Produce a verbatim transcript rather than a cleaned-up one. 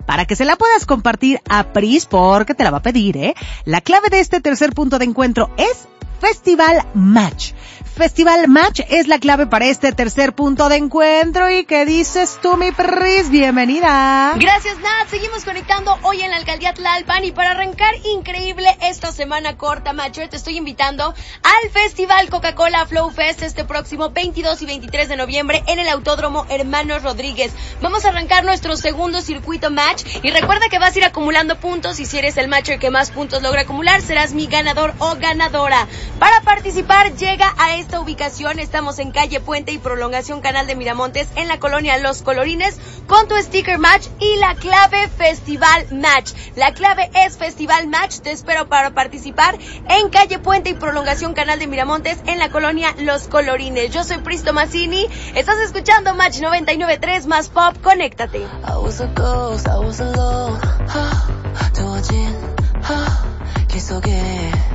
para que se la puedas compartir a Pris, porque te la va a pedir, ¿eh? La clave de este tercer punto de encuentro es Festival Match. Festival Match es la clave para este tercer punto de encuentro. ¿Y qué dices tú, mi Pris? Bienvenida. Gracias, Nat. Seguimos conectando hoy en la Alcaldía Tlalpan, y para arrancar increíble esta semana corta, Matcher, te estoy invitando al Festival Coca-Cola Flow Fest este próximo veintidós y veintitrés de noviembre en el Autódromo Hermanos Rodríguez. Vamos a arrancar nuestro segundo circuito Match, y recuerda que vas a ir acumulando puntos, y si eres el Matcher que más puntos logra acumular, serás mi ganador o ganadora. Para participar, llega a esta ubicación. Estamos en calle Puente y Prolongación Canal de Miramontes, en la colonia Los Colorines, con tu sticker Match y la clave Festival Match. La clave es Festival Match. Te espero para participar en calle Puente y Prolongación Canal de Miramontes, en la colonia Los Colorines. Yo soy Pris Tomasini. Estás escuchando Match noventa y nueve punto tres más Pop. Conéctate. I was a ghost, I was alone. 계속해